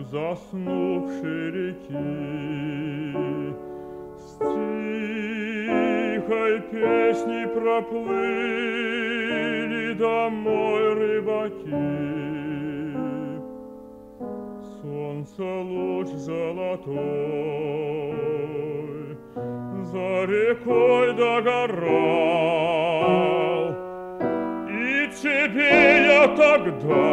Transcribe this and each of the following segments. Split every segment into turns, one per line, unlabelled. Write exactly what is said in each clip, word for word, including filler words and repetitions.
заснувшей реки. С тихой песней проплыли домой рыбаки. Солнце луч золотой за рекой догорал, и тебе я тогда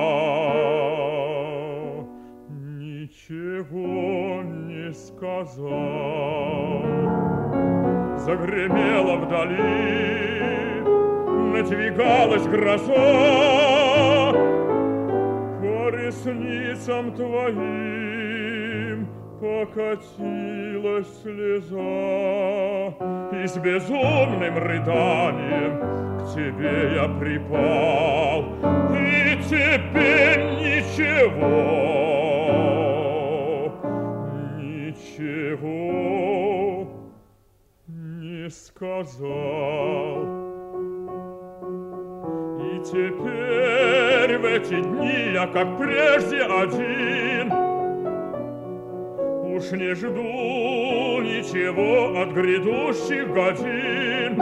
ничего не сказал. Загремела вдали, надвигалась гроза, по ресницам твоим покатилась слеза, и с безумным рыданием к тебе я припал, и тебе ничего, ничего не сказал. И теперь в эти дни я, как прежде, один, уж не жду ничего от грядущих годин.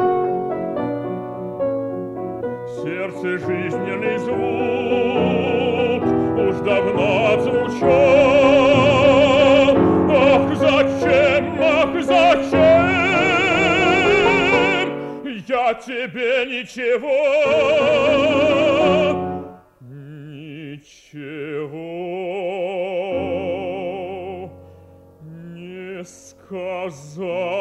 В сердце жизненный звук уж давно отзвучал. Ах, зачем, ах, зачем я тебе ничего, ничего не сказал?